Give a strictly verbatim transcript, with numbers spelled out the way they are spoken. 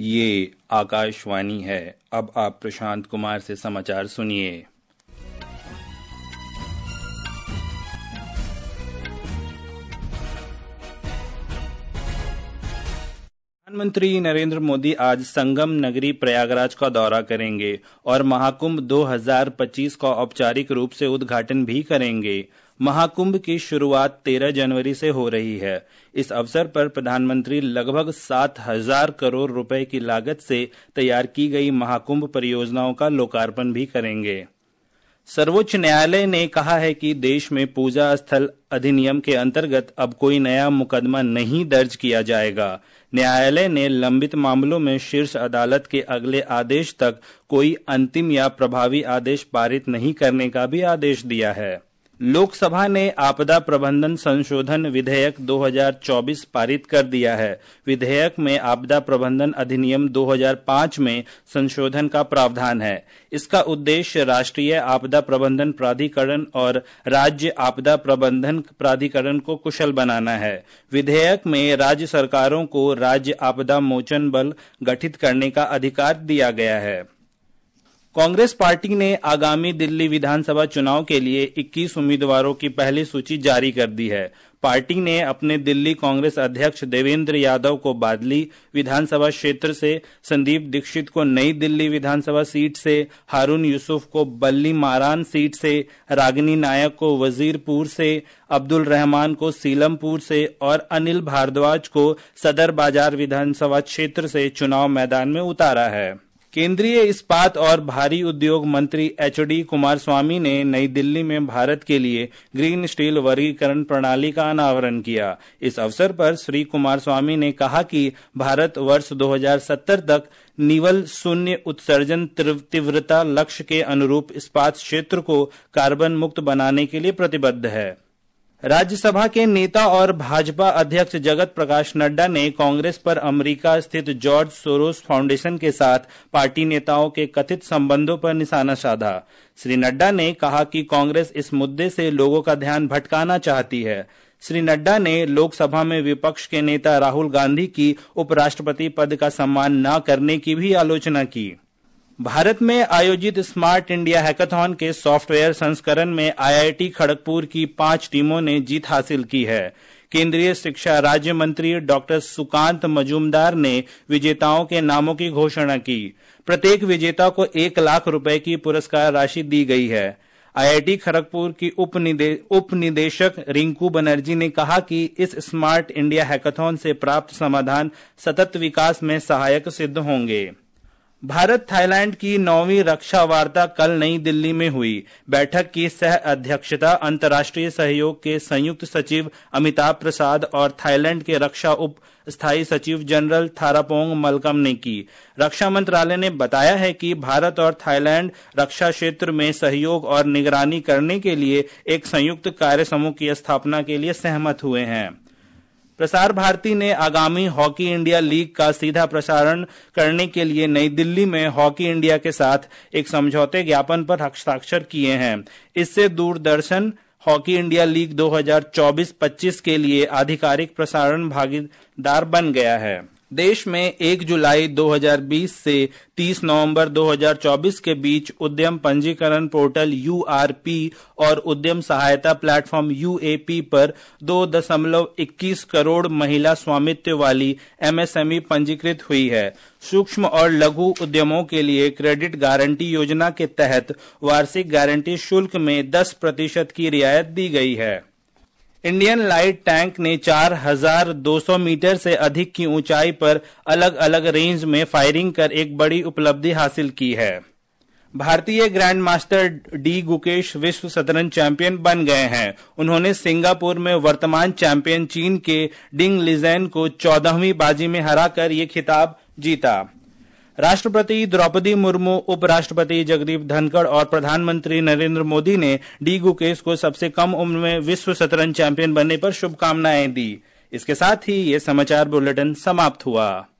ये आकाशवाणी है। अब आप प्रशांत कुमार से समाचार सुनिए। प्रधानमंत्री नरेंद्र मोदी आज संगम नगरी प्रयागराज का दौरा करेंगे और महाकुंभ दो हज़ार पच्चीस का औपचारिक रूप से उद्घाटन भी करेंगे। महाकुंभ की शुरुआत तेरह जनवरी से हो रही है। इस अवसर पर प्रधानमंत्री लगभग सात हजार करोड़ रुपए की लागत से तैयार की गई महाकुंभ परियोजनाओं का लोकार्पण भी करेंगे। सर्वोच्च न्यायालय ने कहा है कि देश में पूजा स्थल अधिनियम के अंतर्गत अब कोई नया मुकदमा नहीं दर्ज किया जाएगा। न्यायालय ने लंबित मामलों में शीर्ष अदालत के अगले आदेश तक कोई अंतिम या प्रभावी आदेश पारित नहीं करने का भी आदेश दिया है। लोकसभा ने आपदा प्रबंधन संशोधन विधेयक दो हज़ार चौबीस पारित कर दिया है। विधेयक में आपदा प्रबंधन अधिनियम दो हज़ार पाँच में संशोधन का प्रावधान है। इसका उद्देश्य राष्ट्रीय आपदा प्रबंधन प्राधिकरण और राज्य आपदा प्रबंधन प्राधिकरण को कुशल बनाना है। विधेयक में राज्य सरकारों को राज्य आपदा मोचन बल गठित करने का अधिकार दिया गया है। कांग्रेस पार्टी ने आगामी दिल्ली विधानसभा चुनाव के लिए इक्कीस उम्मीदवारों की पहली सूची जारी कर दी है। पार्टी ने अपने दिल्ली कांग्रेस अध्यक्ष देवेंद्र यादव को बादली विधानसभा क्षेत्र से, संदीप दीक्षित को नई दिल्ली विधानसभा सीट से, हारून यूसुफ को बल्ली मारान सीट से, रागिनी नायक को वजीरपुर से, अब्दुल रहमान को सीलमपुर से और अनिल भारद्वाज को सदर बाजार विधानसभा क्षेत्र से चुनाव मैदान में उतारा है। केंद्रीय इस्पात और भारी उद्योग मंत्री एच डी कुमारस्वामी ने नई दिल्ली में भारत के लिए ग्रीन स्टील वर्गीकरण प्रणाली का अनावरण किया। इस अवसर पर श्री कुमारस्वामी ने कहा कि भारत वर्ष दो हज़ार सत्तर तक निवल शून्य उत्सर्जन तीव्रता लक्ष्य के अनुरूप इस्पात क्षेत्र को कार्बन मुक्त बनाने के लिए प्रतिबद्ध है। राज्यसभा के नेता और भाजपा अध्यक्ष जगत प्रकाश नड्डा ने कांग्रेस पर अमेरिका स्थित जॉर्ज सोरोस फाउंडेशन के साथ पार्टी नेताओं के कथित संबंधों पर निशाना साधा। श्री नड्डा ने कहा कि कांग्रेस इस मुद्दे से लोगों का ध्यान भटकाना चाहती है। श्री नड्डा ने लोकसभा में विपक्ष के नेता राहुल गांधी की उपराष्ट्रपति पद का सम्मान न करने की भी आलोचना की। भारत में आयोजित स्मार्ट इंडिया हैकाथॉन के सॉफ्टवेयर संस्करण में आई आई टी खड़गपुर की पांच टीमों ने जीत हासिल की है। केंद्रीय शिक्षा राज्य मंत्री डॉक्टर सुकांत मजूमदार ने विजेताओं के नामों की घोषणा की। प्रत्येक विजेता को एक लाख रुपए की पुरस्कार राशि दी गई है। आई आई टी खड़गपुर की उप निदे, उप निदेशक रिंकू बनर्जी ने कहा कि इस स्मार्ट इंडिया हैकाथॉन से प्राप्त समाधान सतत विकास में सहायक सिद्ध होंगे। भारत थाईलैंड की नौवीं रक्षा वार्ता कल नई दिल्ली में हुई। बैठक की सह अध्यक्षता अंतर्राष्ट्रीय सहयोग के संयुक्त सचिव अमिताभ प्रसाद और थाईलैंड के रक्षा उप स्थायी सचिव जनरल थारापोंग मलकम ने की। रक्षा मंत्रालय ने बताया है कि भारत और थाईलैंड रक्षा क्षेत्र में सहयोग और निगरानी करने के लिए एक संयुक्त कार्य समूह की स्थापना के लिए सहमत हुए हैं। प्रसार भारती ने आगामी हॉकी इंडिया लीग का सीधा प्रसारण करने के लिए नई दिल्ली में हॉकी इंडिया के साथ एक समझौते ज्ञापन पर हस्ताक्षर किए हैं। इससे दूरदर्शन हॉकी इंडिया लीग दो हज़ार चौबीस पच्चीस के लिए आधिकारिक प्रसारण भागीदार बन गया है। देश में एक जुलाई दो हज़ार बीस से तीस नवंबर दो हज़ार चौबीस के बीच उद्यम पंजीकरण पोर्टल यू आर पी और उद्यम सहायता प्लेटफॉर्म यू ए पी पर दो दशमलव इक्कीस करोड़ महिला स्वामित्व वाली एम एस एम ई पंजीकृत हुई है। सूक्ष्म और लघु उद्यमों के लिए क्रेडिट गारंटी योजना के तहत वार्षिक गारंटी शुल्क में दस प्रतिशत की रियायत दी गई है। इंडियन लाइट टैंक ने चार हज़ार दो सौ मीटर से अधिक की ऊंचाई पर अलग अलग रेंज में फायरिंग कर एक बड़ी उपलब्धि हासिल की है। भारतीय ग्रैंड मास्टर डी गुकेश विश्व शतरंज चैंपियन बन गए हैं। उन्होंने सिंगापुर में वर्तमान चैंपियन चीन के डिंग लिजेन को चौदहवीं बाजी में हराकर ये खिताब जीता। राष्ट्रपति द्रौपदी मुर्मू, उपराष्ट्रपति जगदीप धनखड़ और प्रधानमंत्री नरेंद्र मोदी ने डी गुकेश को सबसे कम उम्र में विश्व शतरंज चैंपियन बनने पर शुभकामनाएं दी। इसके साथ ही ये समाचार बुलेटिन समाप्त हुआ।